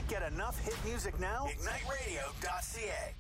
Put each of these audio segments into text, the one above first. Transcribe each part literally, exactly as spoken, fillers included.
Can't get enough hit music now? Ignite radio dot c a.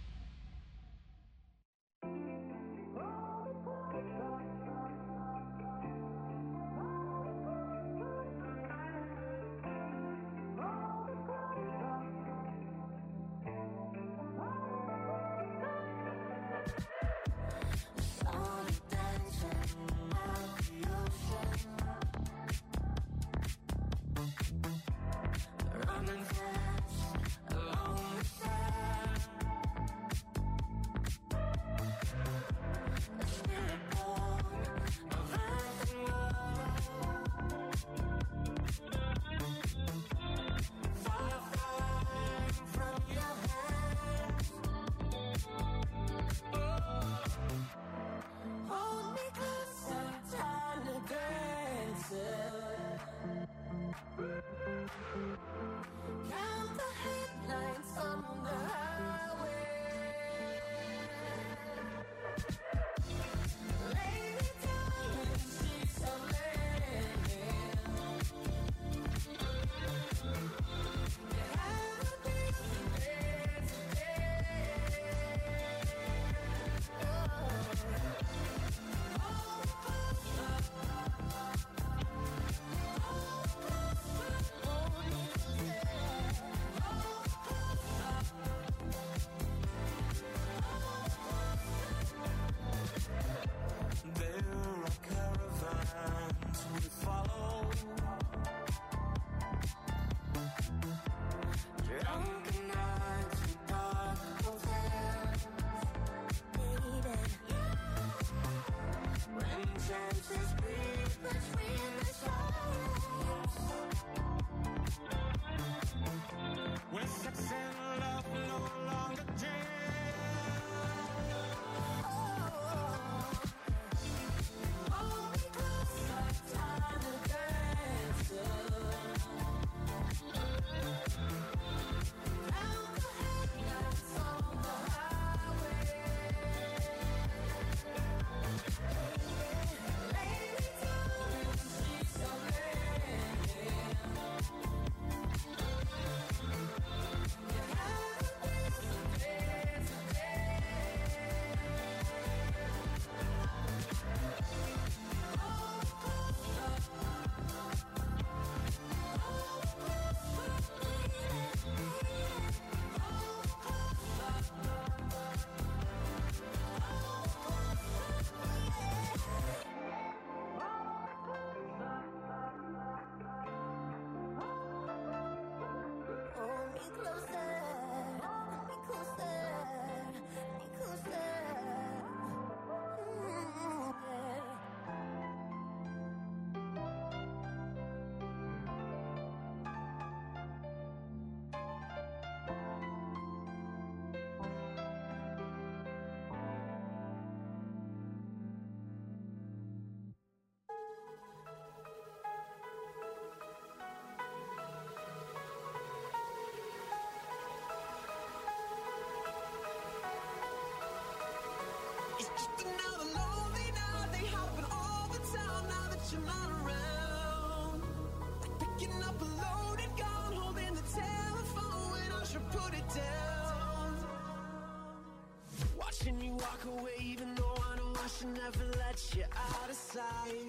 Never let you out of sight.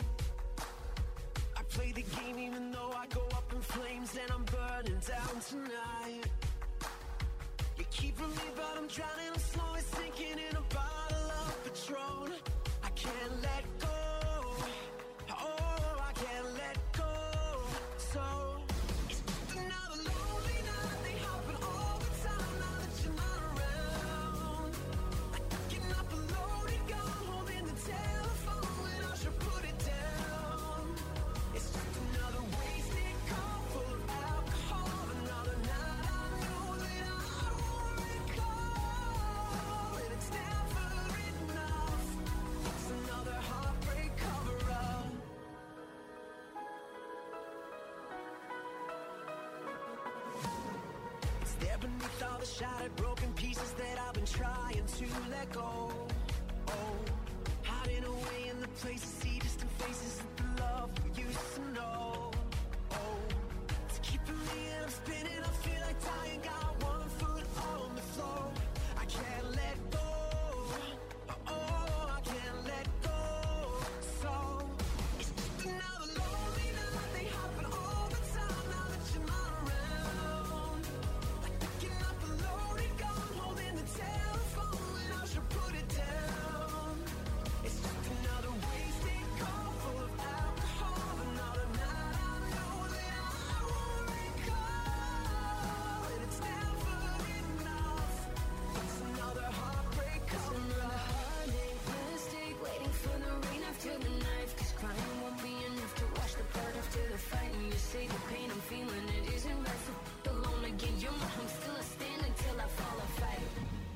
I play the game even though I go up in flames and I'm burning down tonight. You keep from me but I'm drowning, I'm slowly sinking in a bottle of Patron. I can't let go, oh I can't let go. So it's just another lonely night, they happen all the time now that you're not around. Like picking up a loaded gun, holding the telephone when I should put it down. It's just another wasted call full of alcohol. Another night I know that I won't recall, and it's never enough. It's another heartbreak cover-up. It's there beneath all the shattered broken pieces that I've been trying to let go. Oh, hiding away in the places, see distant faces of the love we used to know. Oh, it's keeping me and I'm spinning, I feel like dying. Got one foot on the floor. I can't let go. Oh, I can't let go. So it's just another lonely night. They happen all the time now that you're not around. Like picking up a loaded gun, holding the telephone when I should put it down. It's just another wasted call full of alcohol. Another night I know that I won't recall. And it's never enough. It's another heartbreak coming up. Heartache, mistake, waiting for the rain after the knife. Cause crying won't be enough to wash the blood after the fight. And you say the pain I'm feeling, it isn't right. So alone again, you're my home, still a stand until I fall or fight.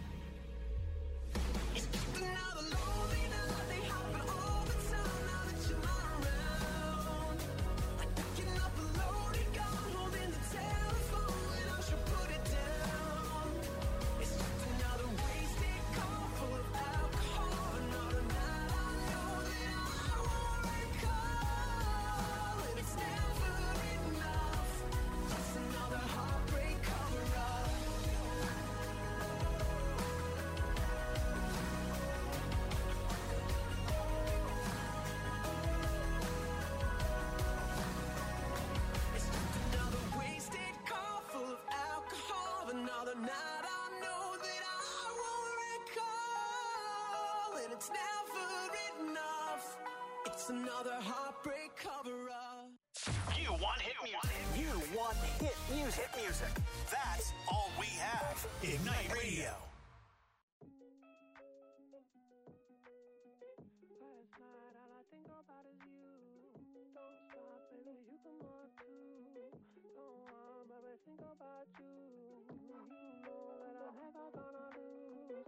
It's just another lonely night. They happen all the time now that you're not around. Like picking up a loaded gun, holding the telephone when I should put it down. It's just another wasted call full of alcohol. Another night I know that I won't recall. And it's never enough. It's another heartbreak cover-up. It's just another wasted call full of alcohol. Another night I know that I won't recall. And it's never enough. It's another heartbreak cover-up. You want hit music. You want hit music. Hit music. That's all we have. Ignite Radio. Last night, all I think about is you. Don't stop, baby, you can walk too. Don't want, baby, think about you. You know that I'm never gonna lose.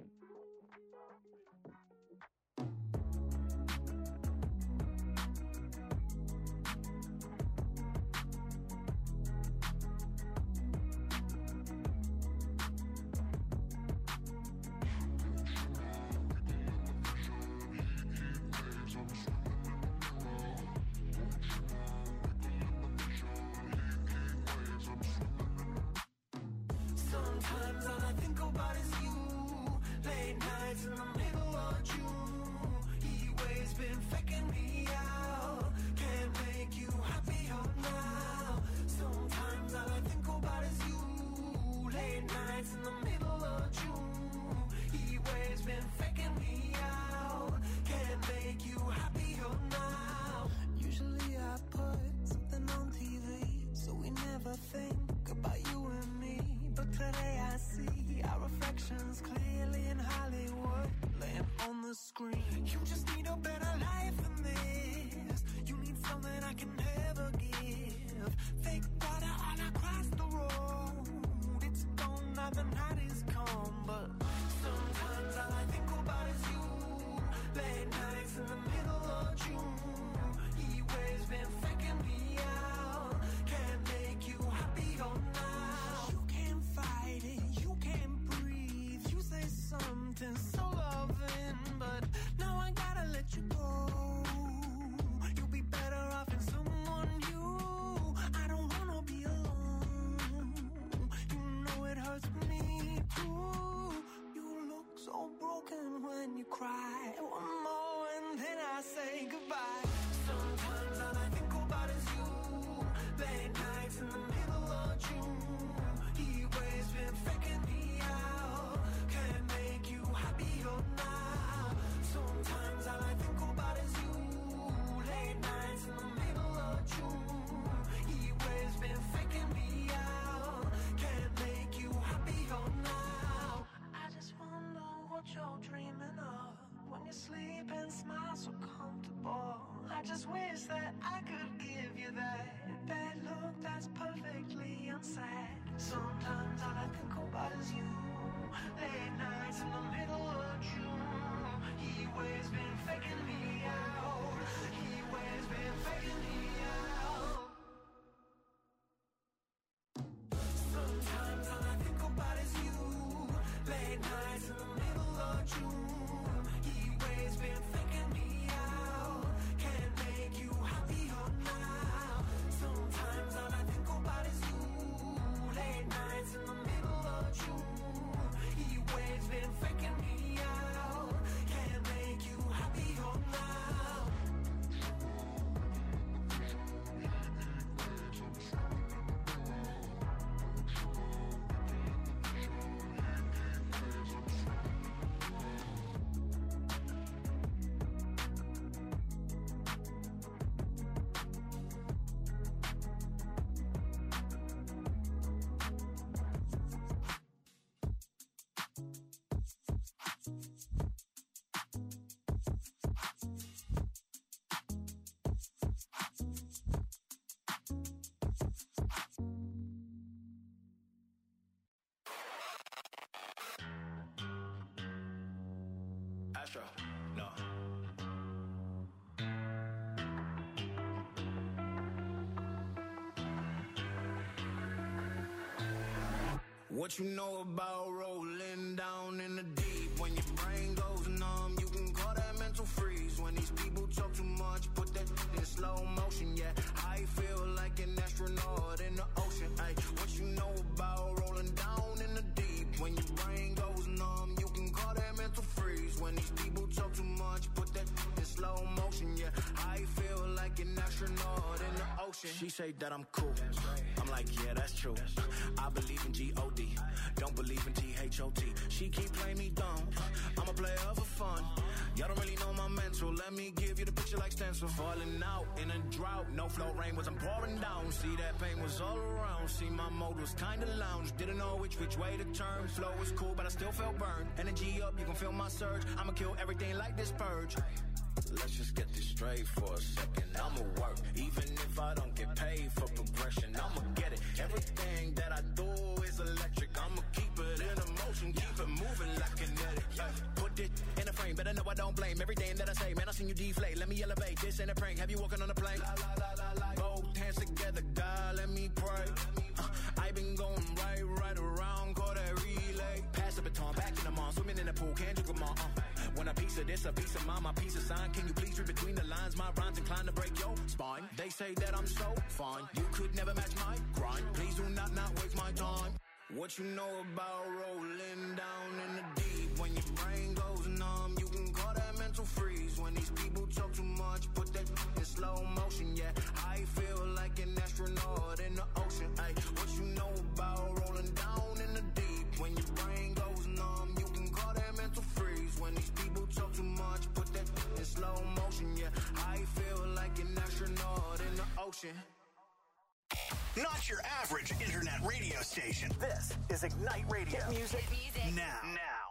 Sometimes all I think about is you. Late nights in the middle of June. Heat waves been faking me out. Can't make you happier now. Sometimes all I think about is you. Late nights in the middle of June. Heat waves been faking me out. Can't make you happier now. Usually I put something on T V, so we never think about you and me. But today I see our reflections clearly in Hollywood, laying on the screen. You just need a better life than this. You need something I can never give. Fake water all across the road. It's gone now, the night is come. But sometimes all I think about is you. Late nights in the middle of June. Heat waves been faking me out. Can't make you happier now. You can't fight it, you can't breathe. You say something so loving, but now I gotta let you go. You'll be better off in someone new. I don't wanna be alone. You know it hurts me too. You look so broken when you cry. One more and then I say goodbye. Sometimes all I think about is you. Late nights in the middle of June. Heat waves been faking me out. Can't make you happier now. Sometimes all I think about is you. Late nights in the middle of June. Heat waves been faking me out. Can't make you happier now. I just wonder what you're dreaming of when you sleep and smile so comfortable. I just wish that I could give you that bad look that's perfectly unsaid. Sometimes all I think about is you. Late nights in the middle of June. Heat waves been faking me out. Heat waves been faking me out. Sometimes all I think about is you. Late nights in the middle of June. Heat waves been faking me out. Can't make you happier now. Sometimes all I think about is you. What you know about rolling down in the deep? When your brain goes numb, you can call that mental freeze. When these people talk too much, put that in slow motion. Yeah, I feel like an astronaut in the ocean. Ay, what you know about rolling down in the deep? When your brain goes numb, you can call that mental freeze. When these people talk too much, put that in slow motion. Yeah, I feel like an astronaut in the ocean. She say that I'm cool. I'm like, yeah, that's true. I believe in G O D. Don't believe in T H O T. She keep playing me dumb. I'm a player for fun. Y'all don't really know my mental. Let me give you the picture like stencil. Falling out in a drought. No flow rain was I'm pouring down. See that pain was all around. See my mode was kinda lounge. Didn't know which which way to turn. Flow was cool, but I still felt burned. Energy up, you can feel my surge. I'ma kill everything like this purge. Let's just get this straight for a second. I'ma work, even if I don't get paid for progression. I'ma get it. Everything that I do is electric. I'ma keep it in a motion, keep it moving like kinetic. Ay, put it in a frame, better know I don't blame everything that I say. Man, I seen you deflate. Let me elevate. This ain't a prank. Have you walking on a plane? La, la, la, la, la. Both hands together, God, let me pray. Uh, I been going right, right around, call that relay. Pass the baton, back in the mall, swimming in the pool, can't drink them all. Uh. When a piece of this, a piece of mine, my piece of sign. Can you please read between the lines? My rhymes inclined to break your spine. They say that I'm so fine. You could never match my grind. Please do not not waste my time. What you know about rolling down in the deep? When your brain goes numb, you can call that mental freeze. When these people talk too much, put that in slow motion. Yeah, I feel like an astronaut in the ocean. Ay, what you know about rolling down in the deep? When your brain goes numb, you can call that mental freeze. When these people talk too much, put that in slow motion. Yeah, I feel like an astronaut in the ocean. Not your average internet radio station. This is Ignite Radio. Hit music, music. Now. Now.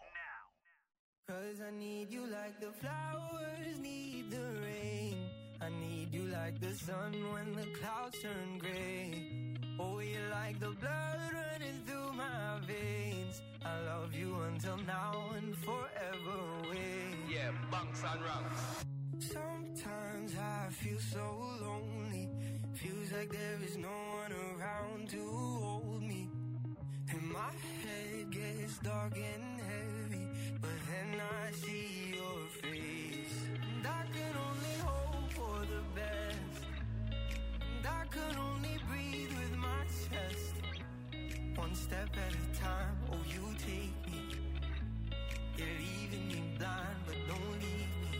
Cause I need you like the flowers need the rain. I need you like the sun when the clouds turn gray. Oh, you're like the blood running through my veins. I love you until now and forever away. Yeah, bunks and rungs. Sometimes I feel so lonely. Feels like there is no one around to hold me. And my head gets dark and heavy, but then I see your face. And I can only hope for the best. And I can only breathe with my chest. One step at a time, oh you take me. You're leaving me blind, but don't leave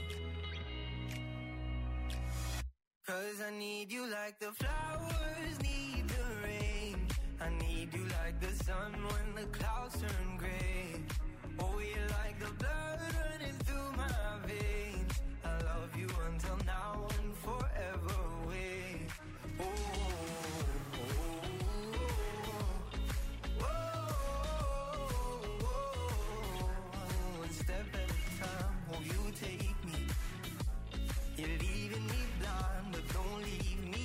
me. Cause I need you like the flowers need the rain. I need you like the sun when the clouds turn gray. Oh, you're like the blood running through my veins. I love you until now and forever away. Oh, oh, oh, oh, oh. One step at a time, oh, you take me. You're leaving me blind, but don't leave me.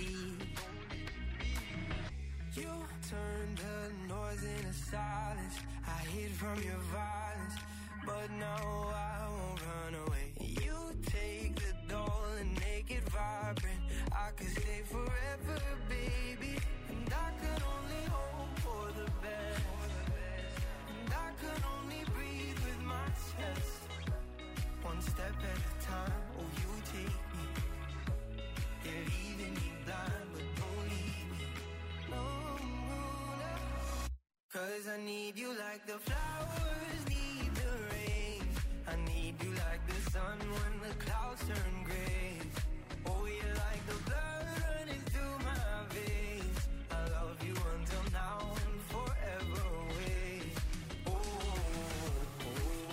You turned the noise into silence. I hid from your violence, but now I won't run away. You take the doll and make it vibrant. I could stay forever, baby. And I could only hope for the best. And I could only breathe with my chest. One step at a time, oh you take me. You're leaving me blind, but don't leave me. No, no, no. Cause I need you like the flowers need the rain. I need you like the sun when the clouds turn gray. Oh, you're like the blood running through my veins. I love you until now and forever away. Oh, oh,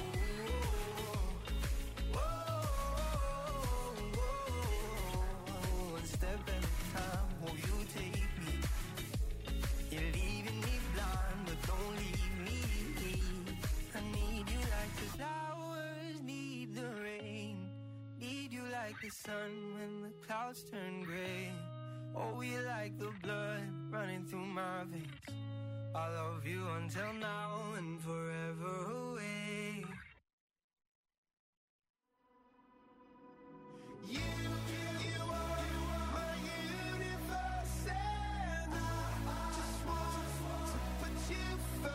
oh, oh, oh. One step at a time, oh, you take me. You're leaving me blind, but don't leave me. I need you like the flowers need the rain. Need you like the sun when the clouds turn gray. Oh, you like the blood running through my veins. I love you until now and forever away. You, you are my universe, and I just want to put you first.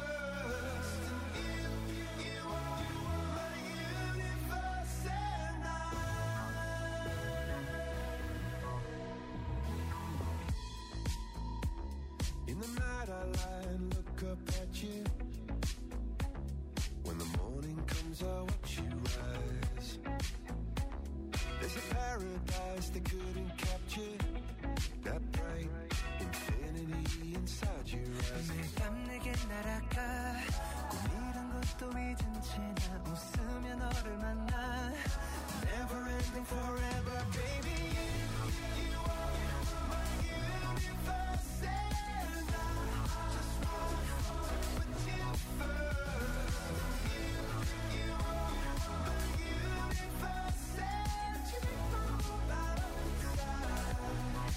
they couldn't capture that bright infinity inside your eyes. 매일 밤 내게 날아가 꿈이란 것도 잊은 채 나 웃으며 너를 만나. Never ending forever, baby. You, you are my universe, and I just want to put you first. You, you are my universe, and you make my whole life inside.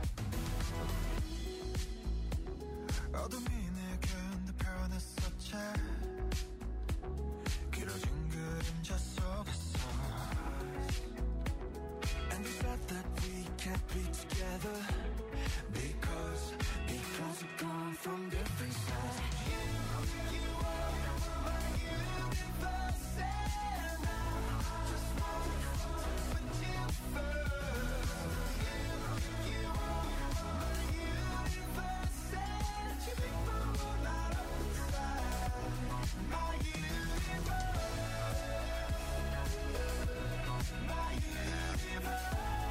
어둠이 내게 내 변했었지. 길어진 그림자 속에서. And we thought that we can't be together Because, because we've gone from different sides. You, you are my universe, and I just want to put you first. You, you are my universe, and you make my world light up inside. My universe, my universe.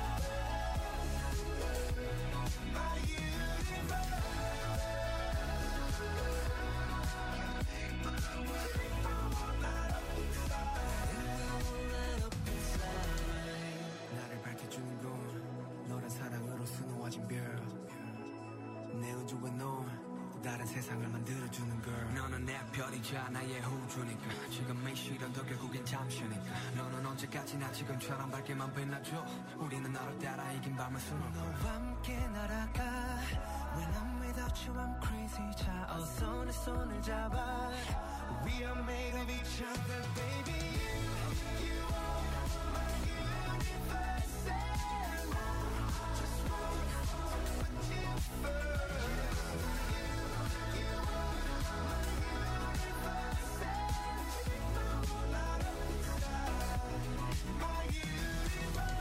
나를 밝혀주는 건 너란 사랑으로 수놓아진 별. 내 우주와 넌 또 다른 세상을 만들어주는 걸. 너는 내 별이자 나의 우주니까. 지금 이 시련도 결국엔 잠시니까. 너는 언제까지나 지금처럼 밝게만 빛나줘. 우리는 너를 따라 이긴 밤을 수놓고 너와 함께 날아가. When I'm without you I'm crazy. 자 어서 내 손을 잡아. We are made of each other, baby. You, you are my universe, and I just want to put you first. You, you are my universe, and you make my whole light up inside. My universe,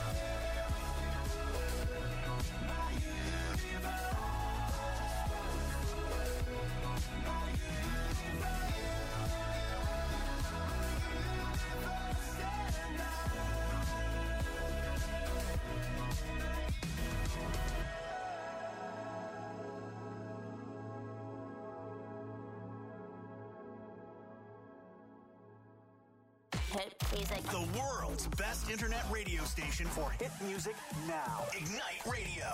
my universe. Hit music. The world's best internet radio station for hit music now. Ignite Radio.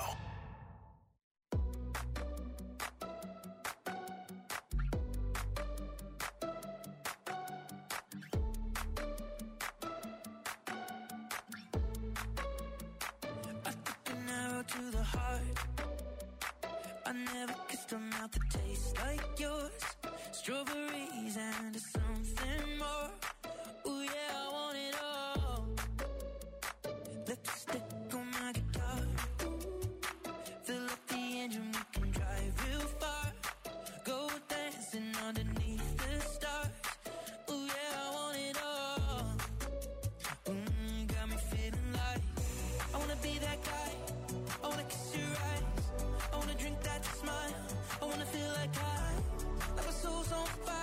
I took an arrow to the heart. I never kissed a mouth that tastes like yours. Strawberries and something more. Ooh yeah, I want it all. Lipstick on my guitar. Fill up the engine, we can drive real far. Go dancing underneath the stars. Ooh yeah, I want it all. Mm, got me feeling like I wanna be that guy. I wanna kiss your eyes. I wanna drink that smile. I wanna feel like I, like my soul's on fire.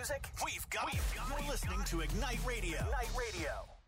music, we've got, we've got You're listening got to Ignite Radio. Ignite Radio.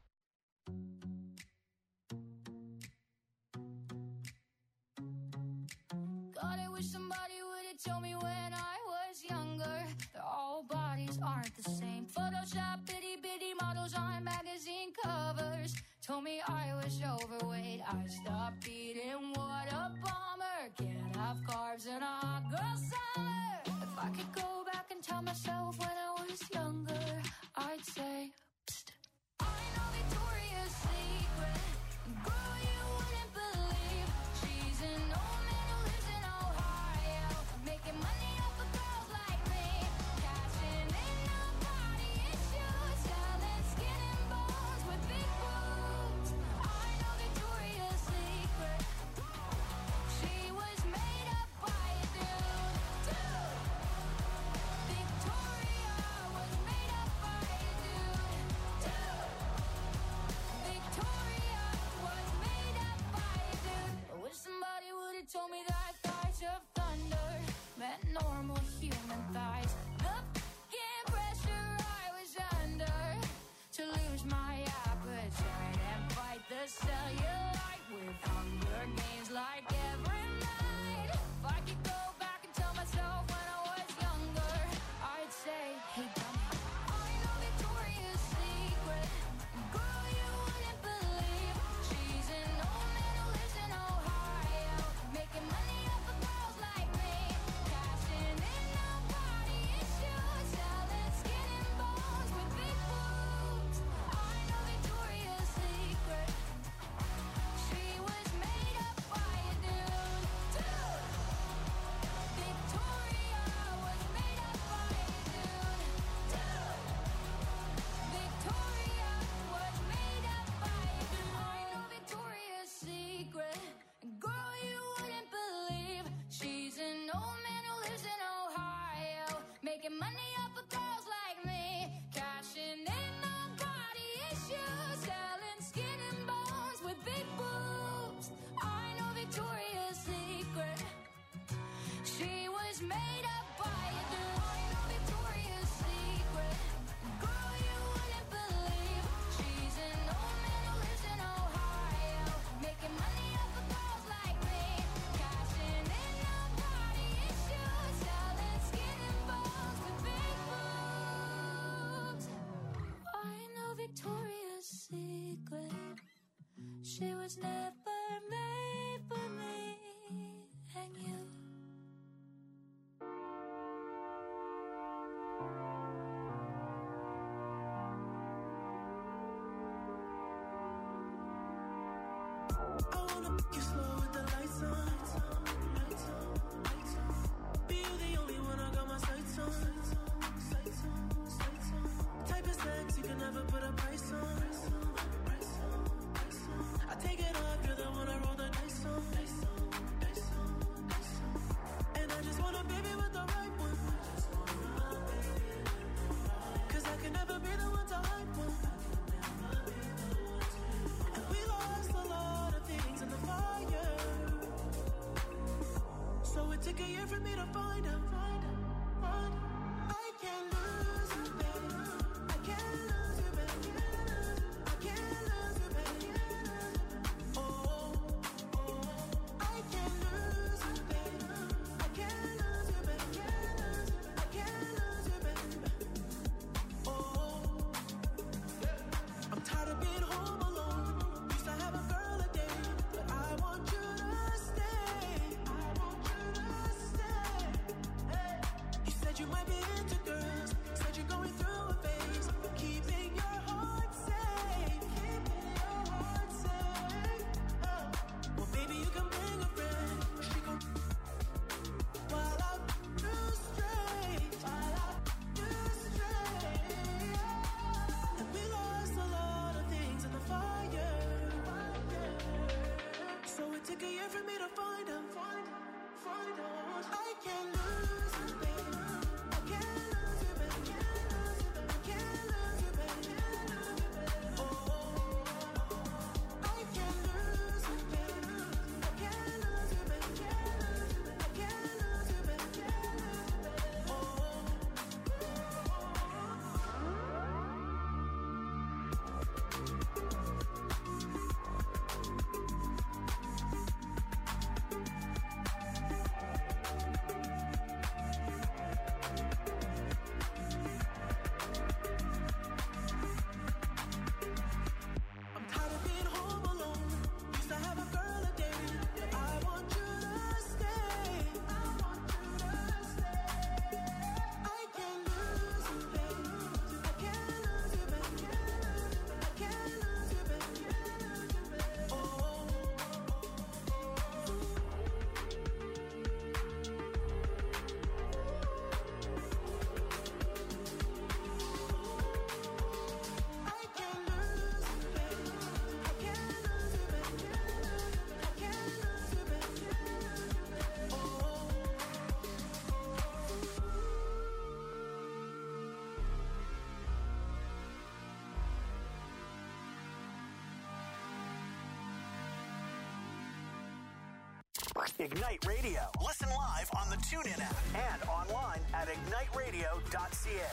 God, I wish somebody would have told me when I was younger that all bodies aren't the same. Photoshop itty bitty models on magazine covers told me I was overweight. I stopped eating. What a bummer. Can't have carbs in a hot girl summer. If I could go back and tell myself when I was younger, I'd say, psst. I know Victoria's Secret. Girl, you wouldn't believe she's an old man who lives in Ohio, making money off of girls like me, cashing in on body issues, selling skin and bones with big boobs. I know Victoria's Secret. She was made up by a dude, dude. Victoria was made up by a dude, dude. Victoria was made up by a dude. I wish somebody would have told me that thighs of thunder meant normal human thighs. The f***ing pressure I was under to lose my appetite and fight the cellulite with Hunger Games like every night. If I could go back and tell myself when I was younger, I'd say, hey dummy, I know Victoria's Secret. Girl, you wouldn't believe she's an old man who lives in Ohio, making money off of girls like me, cashing in on body issues, selling skin and bones with big boobs. I know Victoria's Secret. She was made up by a dude, dude. Victoria was made up by a dude, dude. Victoria was made up by a dude. I know Victoria's Secret. Girl, you wouldn't believe she's an old man who lives in Ohio, making money off of girls like me, cashing in on body issues, selling skin and bones with big boobs. I know Victoria's Secret. She was made up by a dude. I know Victoria's Secret. Girl, you wouldn't believe she's an old man who lives in Ohio, making money off of girls like me, cashing in on body issues, selling skin and bones with big boobs. I know Victoria's Secret. She was never made for me and you. I wanna make you slow with the lights on. Lights on, lights on. Be you the only one I got my sights on. Sights on, sights on. Type of sex you can never put a price on. I take it off, you're the one I roll the dice on. And I just want a baby with the right one. 'Cause I can never be the one to hype one. And we lost a lot of things in the fire. So it took a year for me to find out. Find out, find out. I can't lose you, baby. I can't lose you, baby. I can't lose you, baby. Oh, oh. I can't lose you, baby. I can't lose you, baby. I can't lose you, baby. Oh, I'm tired of being home alone. Used to have a girl a day, but I want you to stay. I want you to stay. Hey. You said you might be into girls. Said you're going through a phase. Keeping your heart safe. Keeping your heart safe. Oh. Well, baby, you can bring a friend. She gon' while I do straight. While I do straight. And we lost a lot of things in the fire. So it took a year for me to find out. Find out, find out. I can't lose you, baby. I can't lose you, baby. I can't lose you, baby. Oh, I can't lose you, baby. I can't lose you, baby. I can't lose you, baby. Oh. Ignite Radio. Listen live on the TuneIn app and online at ignite radio dot c a.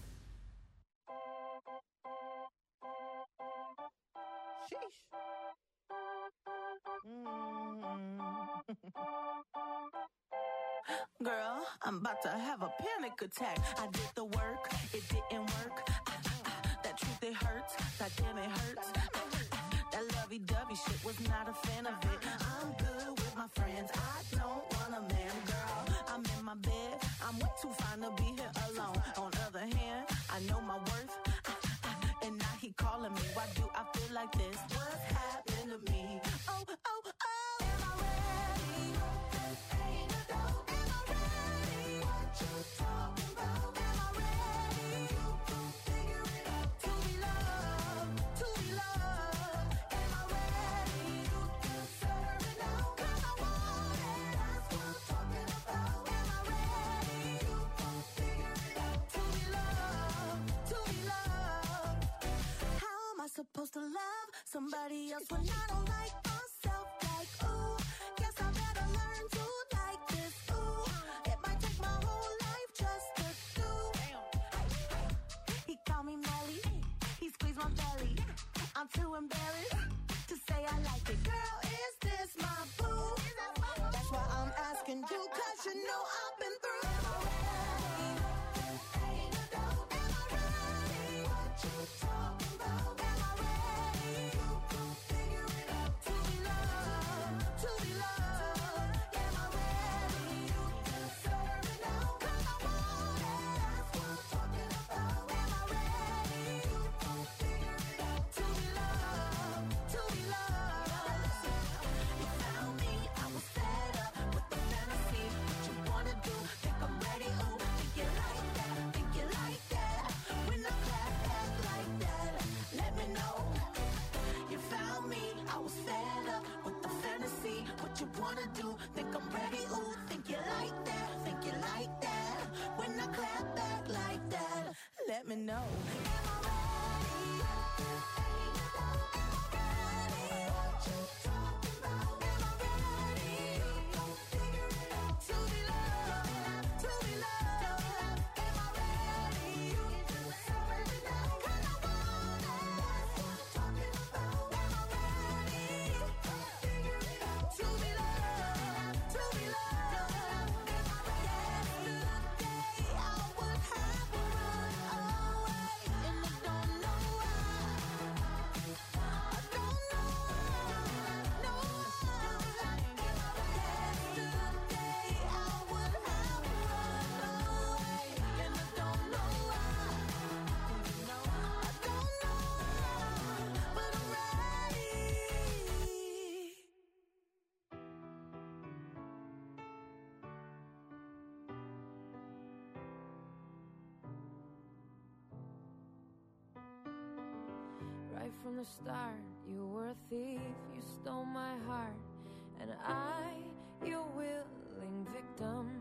Sheesh. Mm. Girl, I'm about to have a panic attack. I did the work, it didn't work. Ah, ah, ah. That truth, it hurts. God damn, it hurts. Ah, ah, ah. That lovey-dovey shit, was not a fan of it. I'm good with my friends. I don't want a man, girl. I'm in my bed. I'm way too fine to be here alone. On the other hand, I know my worth. Ah, ah, and now he calling me. Why do I feel like this? What's happened to me? Oh, oh, oh. Am I ready? Ain't a dope. Am I ready? What you talking about? Am I ready? You can figure it out. To be loved, to be loved. Am I ready? You can serve it now. 'Cause I want it. That's what I'm talking about. Am I ready? You can figure it out. To be loved, to be loved. How am I supposed to love somebody else when I don't like myself? Like, ooh, guess I better learn to like this. Ooh, it might take my whole life just to do. He called me Melly, he squeezed my belly. I'm too embarrassed to say I like it. Girl, is this my boo? That's why I'm asking you, 'cause you know I've been through. Am I ready? Ain't a doubt. Am I ready? What you talking about? Am I ready? You can figure it out. To be loved, to be loved. Am I ready? You can serve it now. 'Cause I want it. That's what I'm talking about. Am I ready? You can figure it out. To be loved, to be loved. You found me, I was fed up with the fantasy. What you wanna do? Think I'm ready? Ooh, think you like that? Think you like that? When I clap back like that, let me know. You found me, I was fed up with the fantasy. What you wanna do? Think I'm ready? Ooh, think you like that? Think you like that? When I clap back like that, let me know. Am I ready? Ain't a doubt. Am I ready? What you talking about? Am I ready? You gon' figure it out. To be loved, to be loved. Am I ready? You can serve it now. 'Cause I want it. That's what I'm talking about. Am I ready? You gon' figure it out. To be loved, to be loved. Am I ready? Yesterday I would have run away, and I don't know why. I don't know why. No why. Yesterday I would have run away, and I don't know why. I don't know why, but I'm ready. Right from the start, you were a thief, you stole my heart, and I, your willing victim.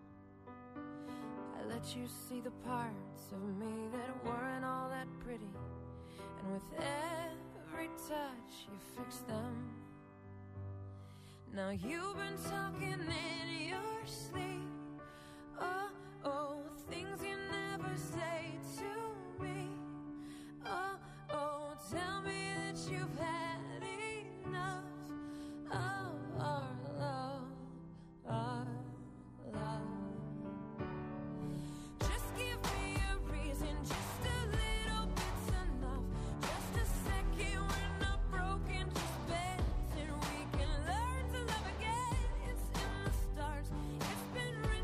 I let you see the parts of me that weren't all that pretty, and with every touch you fixed them. Now you've been talking in your sleep. Oh, oh, things you never say to me. Oh, oh, tell me that you've had enough of our love, our love. Just give me a reason, just a little bit's enough. Just a second, we're not broken, just bends, and we can learn to love again. It's in the stars, it's been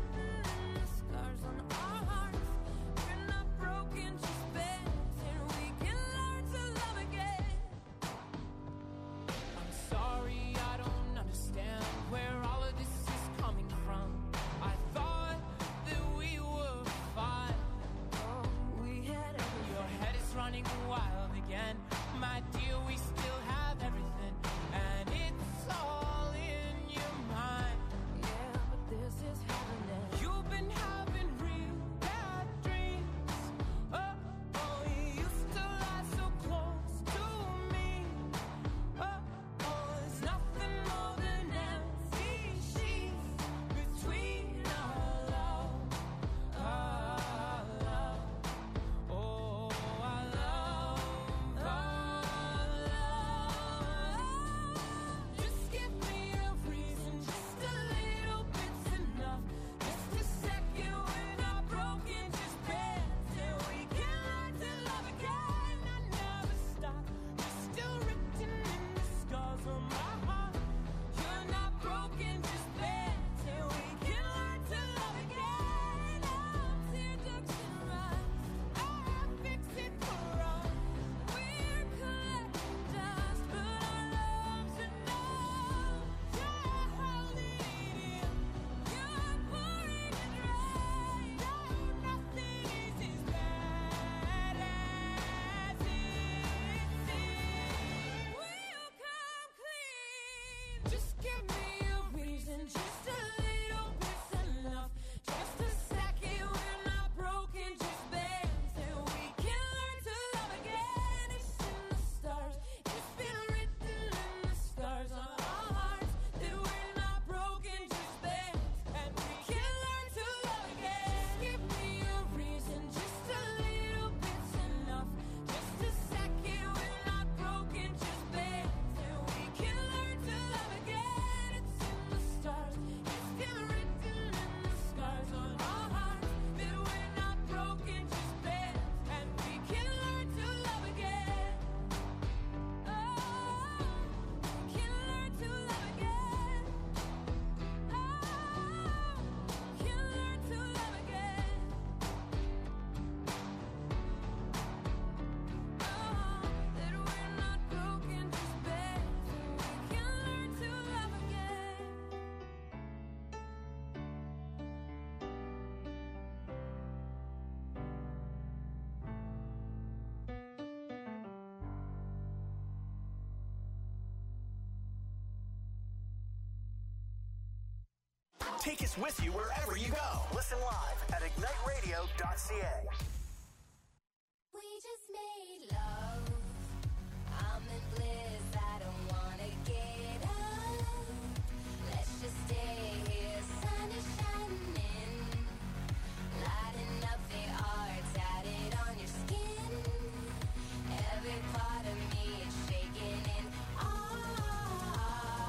Take us with you wherever you go. Listen live at ignite radio dot c a. We just made love. I'm in bliss. I don't wanna get up. Let's just stay here. Sun is shining, lighting up the art tatted on your skin. Every part of me is shaking in awe,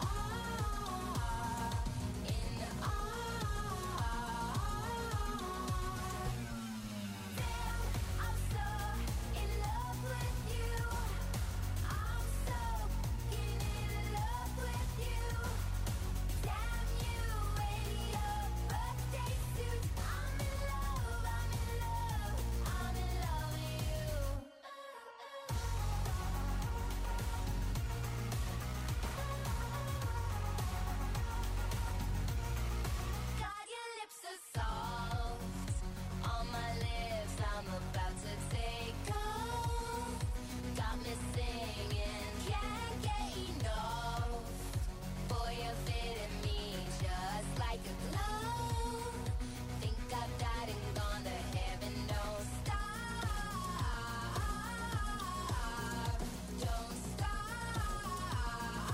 in awe. Damn, I'm so in love with you. I'm so in love with you. Damn you in your birthday suit. I'm in love, I'm in love, I'm in love with you. God, your lips are soft on my lips. I'm about to take off. Got me singing, can't get enough. Boy, you're fitting me just like a glove. Think I've died and gone to heaven. Don't stop, don't stop.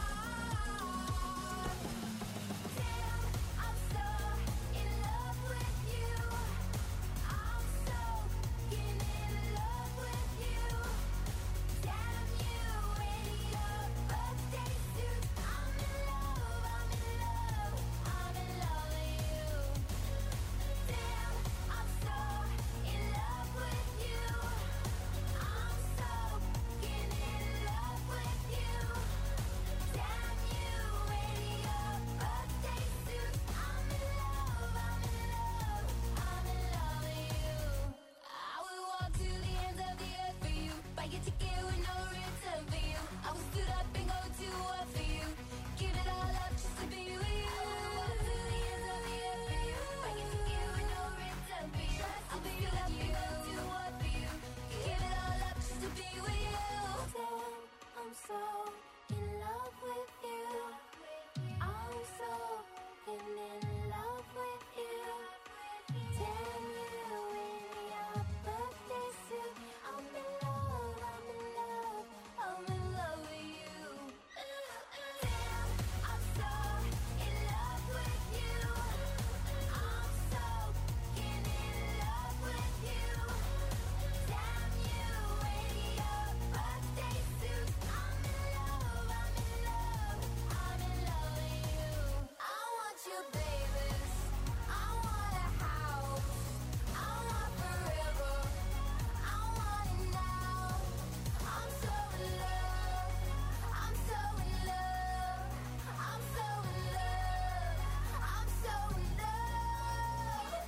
Damn, I'm so in love with you. I'm so in love with you. Damn you in your birthday suit. I'm in love, I'm in love, I'm in love with you. Damn, I'm so in love with you. I'm so in love with you. Damn you in your birthday suit. I'm in love, I'm in love, I'm in love with you. I will walk to the ends of the earth for you. Buy your ticket with no return for you. I will stood up and go to war for you. Give it all up just to be with you. I will walk to the ends of the earth for you. Buy your ticket with no return for you. I will stood up and go to war for you. Give it all up just to be with you. Damn, I'm so in love with you. I'm so in love with you. Damn you in your birthday suit. I'm in love, I'm in love, I'm in love with you. Damn, I'm so in love with you. I'm so in love with you. Damn you in your birthday suit. I'm in love, I'm in love, I'm in love with you. I want you, babies. I want a house. I want forever. I want it now. I'm so in love. I'm so in love. I'm so in love. I'm so in love.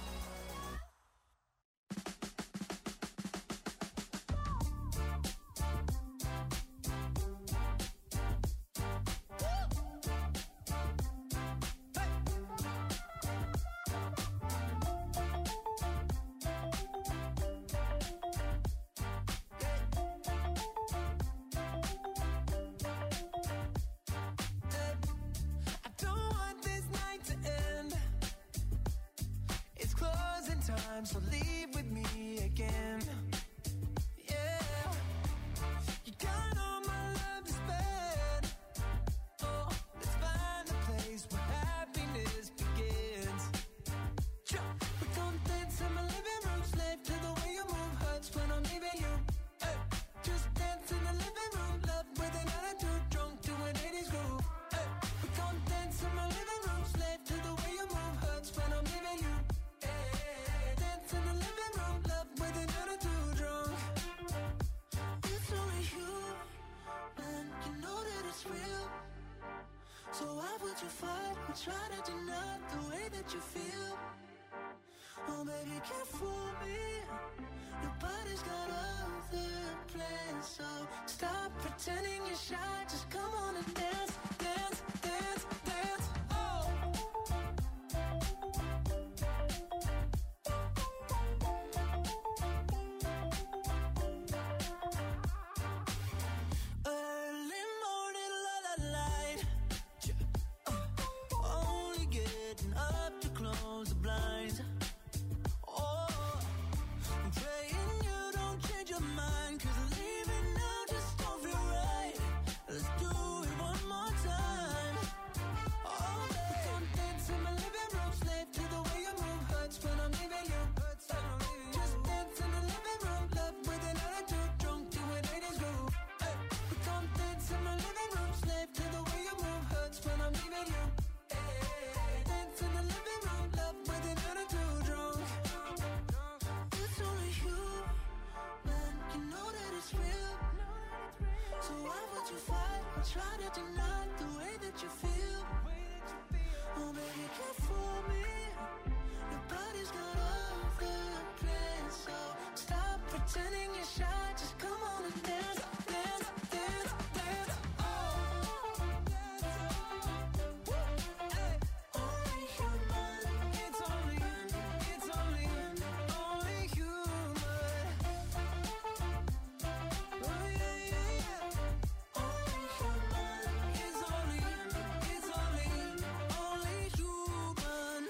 I don't want this night to end. It's closing time, so leave with me again. Yeah, you got all my love to spend. Oh, let's find a place where happiness begins. Sure, we gon' dance in my living room, slave to the way you move. Hurts when I'm leaving you. Hey, just dance in the living room, love with an attitude, drunk to an eighties groove. Hey, we gon' dance in my living room, slave to the way you move. Hurts when I'm leaving you. Hey, dance in the living room, love with an attitude, drunk. It's only you, and you know that it's real. So why would you fight or try to deny the way that you feel? Oh baby, can't fool me. Your body's got other plans, so stop pretending you're shy. Just come on and dance, dance, dance, dance. Oh. Early morning, la la light. Uh, only getting up to close. blind. Oh, I'm praying you don't change your mind, 'cause leaving now just don't feel right. Let's do it one more time. Oh, babe, don't dance in my living room, slave to the way you move. Hurts when I'm leaving you. Hurts when I'm leaving you. Just dance in the living room, left with an attitude, drunk to an eighties groove. Hey, but don't dance in my living room, slave to the way you move. Hurts when I'm leaving you. Hey, dance in the living room, left with an attitude, drunk. It's only you, man. You know that it's real. So why would you fight or try to deny the way that you feel? Oh, baby, care for me. Your body's not over the place, so stop pretending you're shy. Just come on and dance, dance, dance, dance. Oh, hey, only human. It's only, it's only, only human. Oh yeah, yeah, yeah. Only human. It's only, it's only, only human.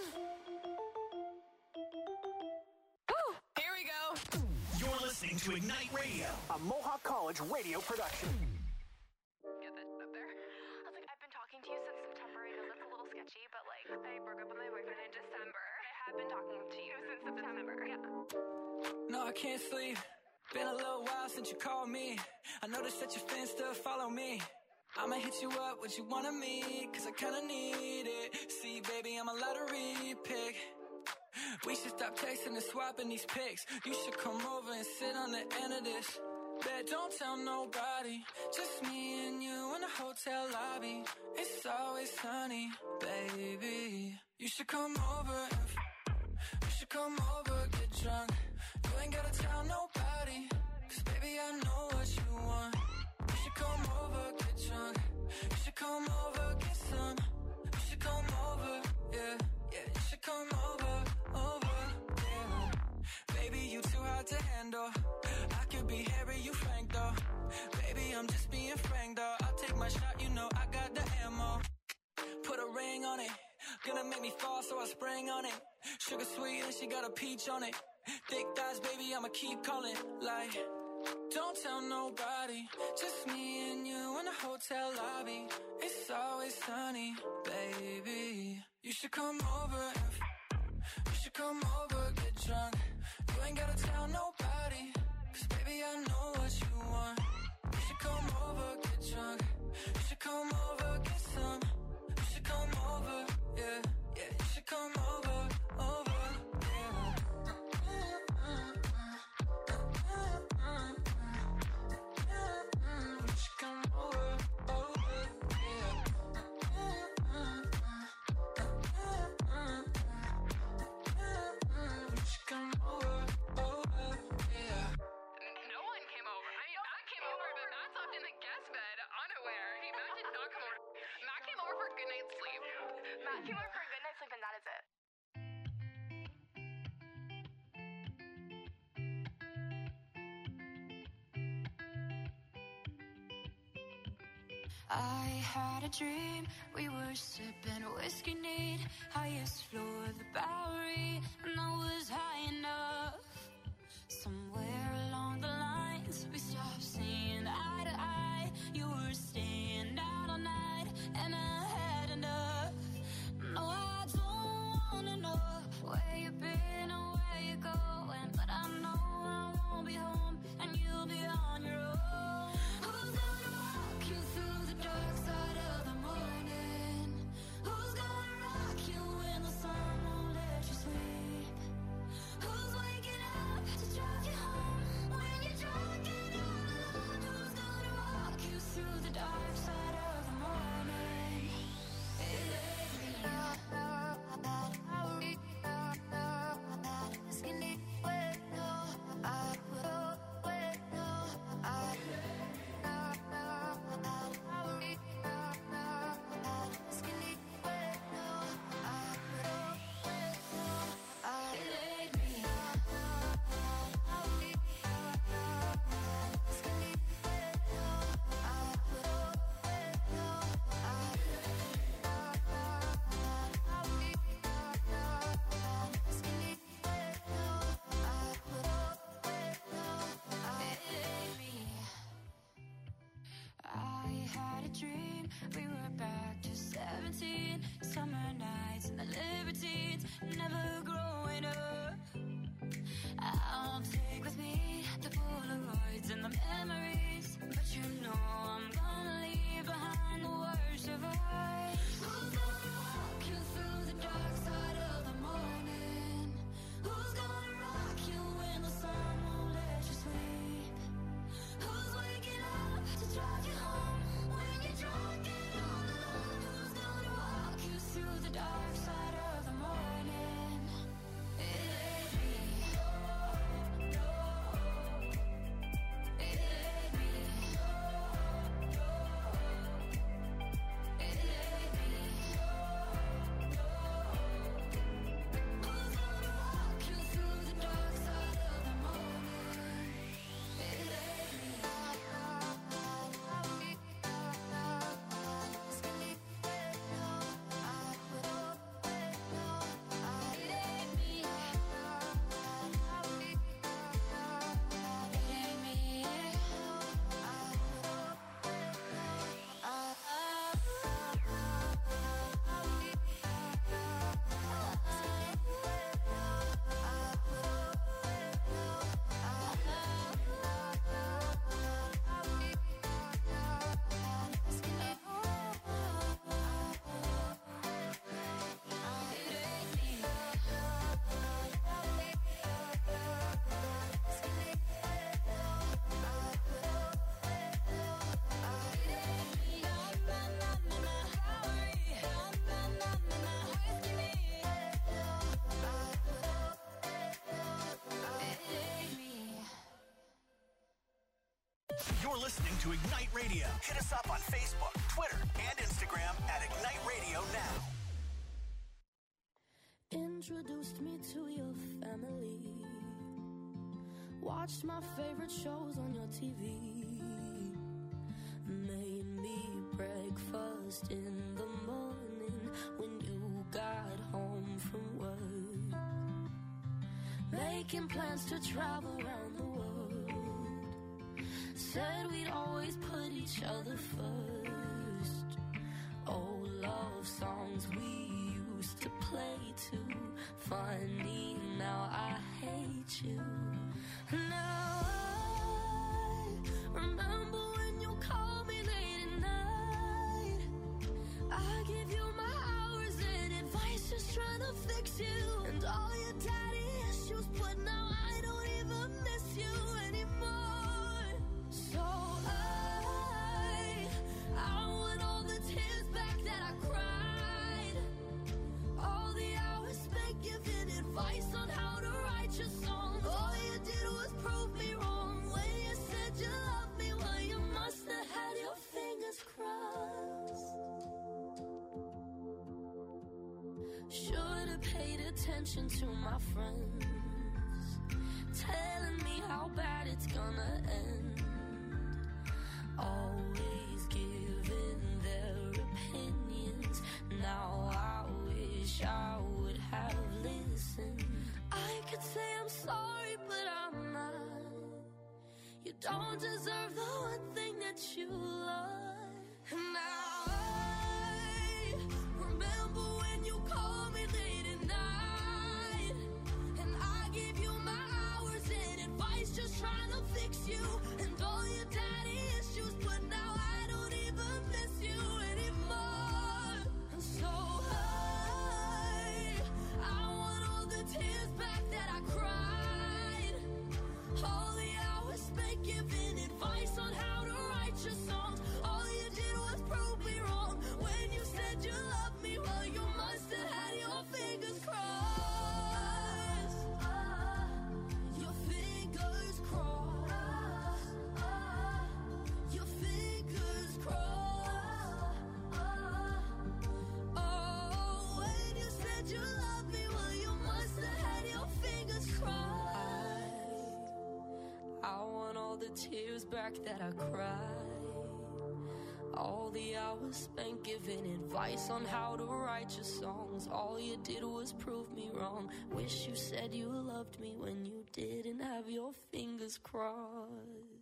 Here we go. You're listening to Ignite Radio, a Mohawk College radio production. Get that up there. I was like, I've been talking to you since September. I know that's a little sketchy, but like, I broke up with my boyfriend in December. I have been talking to you since September. Yeah. No, I can't sleep. Been a little while since you called me. I noticed that your fans still follow me. I'ma hit you up, what you wanna meet, 'cause I kinda need it. See, baby, I'm a lottery pick. We should stop texting and swapping these pics. You should come over and sit on the end of this. Bet don't tell nobody. Just me and you in the hotel lobby. It's always sunny, baby. You should come over and f- you should come over, get drunk. You ain't gotta tell nobody, 'cause baby I know what you want. You should come over, get drunk. You should come over, get some. You should come over, yeah, yeah. You should come over, over, yeah. Baby, you too hard to handle. I could be Harry, you Frank though. Baby, I'm just being frank though. I'll take my shot, you know I got the ammo. Put a ring on it. Gonna make me fall, so I sprang on it. Sugar sweet and she got a peach on it. Thick thighs, baby, I'ma keep calling. Like, don't tell nobody. Just me and you in the hotel lobby. It's always sunny, baby. You should come over and f- you should come over, get drunk. You ain't gotta tell nobody, 'cause baby I know what you want. You should come over, get drunk. You should come over, get some. You should come over, yeah, yeah. You should come over, over, yeah. You should come over, over, yeah. You should come over, over, yeah. No one came over. I mean, Matt came over, but Matt slept in the guest bed, unaware. He, Matt did not come over. Matt came over for a good night's sleep. Matt came over for a good night's sleep, and that is it. I had a dream, we were sipping whiskey neat, highest floor of the Bowery, and I was high enough. Somewhere along the lines, we stopped seeing eye to eye. You were staying out all night, and I had enough. No, I don't wanna know where you've been or where you're going, but I know I won't be home, and you'll be on your own. Who's gonna walk you through the dark side of the morning? Who's gonna rock you when the and the memories. But you know I'm gonna leave behind the worst of us. Who's gonna walk you through the dark side of the morning? Who's gonna rock you when the sun won't let you sleep? Who's waking up to drive you home when you're drunk and all alone? Who's gonna walk you through the dark side of the morning? It ain't me. It ain't me. It ain't me. Who's gonna walk you through the dark side of the morning? It ain't me. You're listening to Ignite Radio. Hit us up on Facebook, Twitter, and Instagram at Ignite Radio Now. Introduced me to your family. Watched my favorite shows on your T V. Made me breakfast in the morning when you got home from work. Making plans to travel around the world. Said we'd always put each other first. Old love songs we used to play too. Funny, now I hate you. Now I remember when you called me late at night. I give you my hours and advice, just trying to fix you. And all your daddy issues, but now I don't even miss you anymore. So I, I want all the tears back that I cried. All the hours spent giving advice on how to write your songs. All you did was prove me wrong when you said you loved me. Well, you must have had your fingers crossed. Should've paid attention to my friends, telling me how bad it's gonna end. Always giving their opinions. Now I wish I would have listened. I could say I'm sorry, but I'm not. You don't deserve the one thing that you love. And now I remember when you called me late at night, and I gave you my hours and advice, just trying to fix you. And all your daddy issues, but now I don't even miss you anymore. And so I, I want all the tears back that I cried. All the hours spent giving advice on how to write your songs. All you did was prove me wrong when you said you loved me. Well, you must have had your fingers crossed. Your fingers crossed. Your fingers crossed. Oh, when you said you loved me, well, you must have had your fingers crossed. I want all the tears back that I cried. All the hours spent giving advice on how to write your songs. All you did was prove me wrong. Wish you said you loved me when you didn't have your fingers crossed.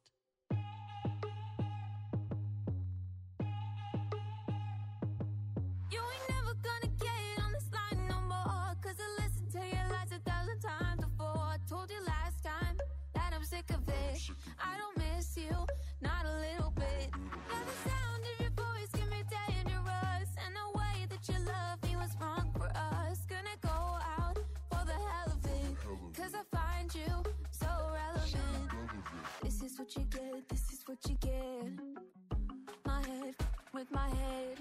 You ain't never gonna get on this line no more, 'cause I listened to your lies a thousand times before. I told you last time that I'm sick of it. I don't what you get, this is what you get. My head with my head,